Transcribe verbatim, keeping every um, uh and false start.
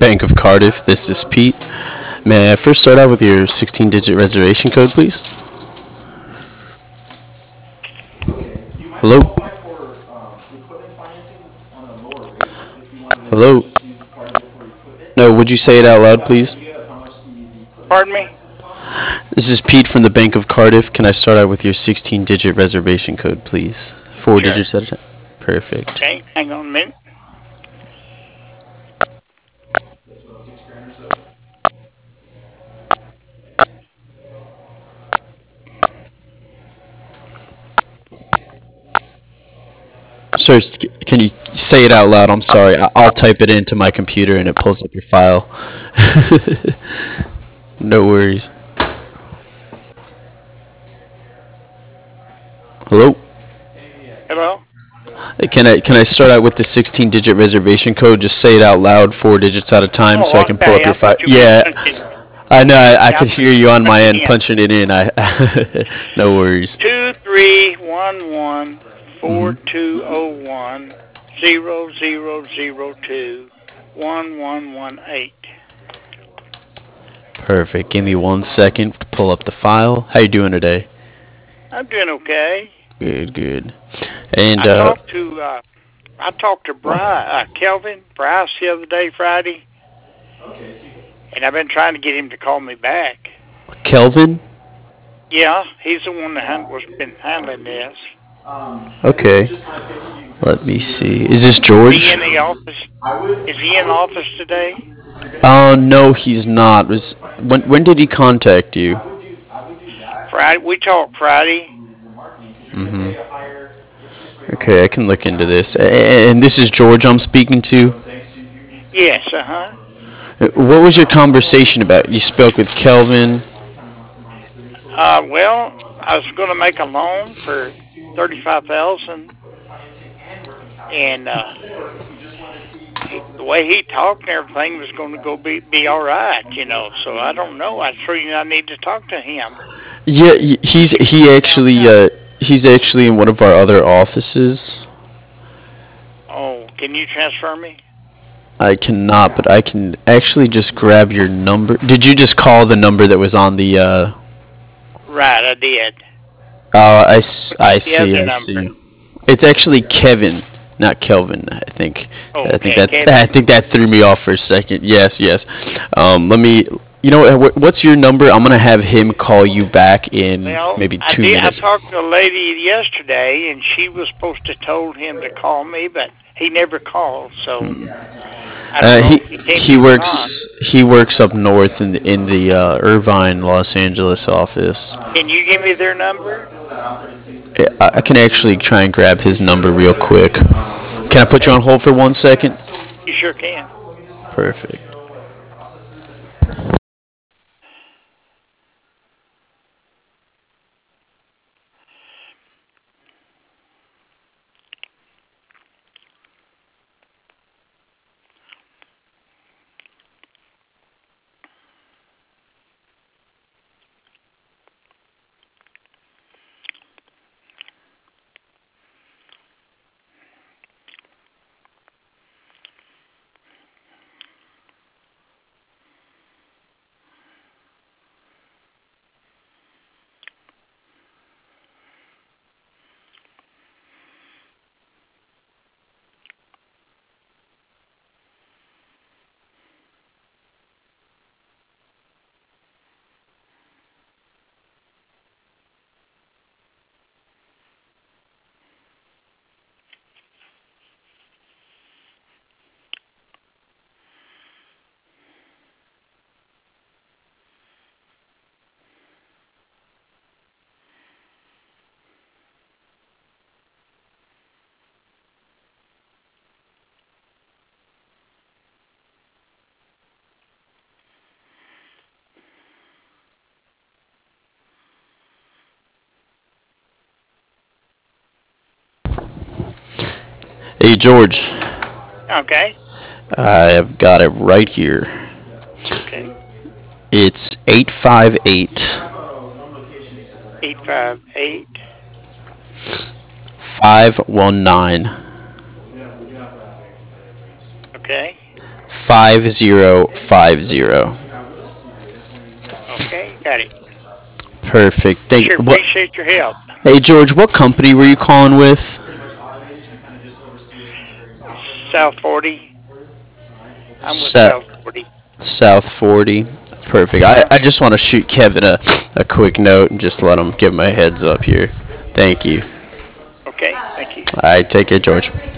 Bank of Cardiff. This is Pete. May I first start out with your sixteen-digit reservation code, please? Hello? Hello? No, would you say it out loud, please? Pardon me? This is Pete from the Bank of Cardiff. Can I start out with your sixteen-digit reservation code, please? Four Sure. digits at a time. Perfect. Okay, hang on a minute. Sir, can you say it out loud? I'm sorry. I- I'll type it into my computer and it pulls up your file. No worries. Hello? Hello? Uh, Can I can I start out with the sixteen-digit reservation code? Just say it out loud, four digits at a time, so I Oh, can pull okay. up your I file. thought you were Yeah, punching. I know. I, I Yeah, I could thought hear you you were on my punching end in. punching it in. I no worries. Two three one one four Hmm. two zero one zero zero zero two one one one eight. Perfect. Give me one second to pull up the file. How you doing today? I'm doing okay. Good, good. And I uh, talked to uh, I talked to Bry, uh, Kelvin Bryce the other day, Friday, and I've been trying to get him to call me back. Kelvin. Yeah, he's the one that hand, was been handling this. Okay. Let me see. Is this Is he George? in the office? Is he in office today? Oh no, he's not. Was when when did he contact you? Friday. We talked Friday. Hmm. Okay, I can look into this. A- And this is George I'm speaking to. Yes, uh huh. Uh, What was your conversation about? You spoke with Kelvin. Uh, well, I was going to make a loan for thirty-five thousand, and uh, he, the way he talked and everything was going to go be be all right, you know. So I don't know. I think I need to talk to him. Yeah, y- he's See what he we found actually out. uh he's actually in one of our other offices. Oh, can you transfer me? I cannot, but I can actually just grab your number. Did you just call the number that was on the uh Right, I did. Oh, I, s- What's I the see, other I number? see. It's actually Kevin, not Kelvin. I think. Oh, I think okay, that I Kevin. think that threw me off for a second. Yes, yes. Um, let me. You know what? What's your number? I'm gonna have him call you back in Well, maybe I two did. I minutes. talked to a lady yesterday, and she was supposed to told him to call me, but he never called. So Hmm. I don't Uh, know he if he came he in or not. works he works up north in in the uh, Irvine, Los Angeles office. Can you give me their number? I, I can actually try and grab his number real quick. Can I put you Okay, on hold for one second? you sure can. Perfect. Hey George, Okay, I've got it right here. okay. It's eight five eight Eight five eight. five one nine Okay, five zero five zero. Okay, got it. Perfect. Thank Sure what? appreciate your help. Hey George, what company were you calling with? South forty. I'm with Sa- South forty. South forty. Perfect. I, Uh-huh. I just want to shoot Kevin a, a quick note and just let him give him a heads up here. Thank you. Okay, thank you. All right, take care, George.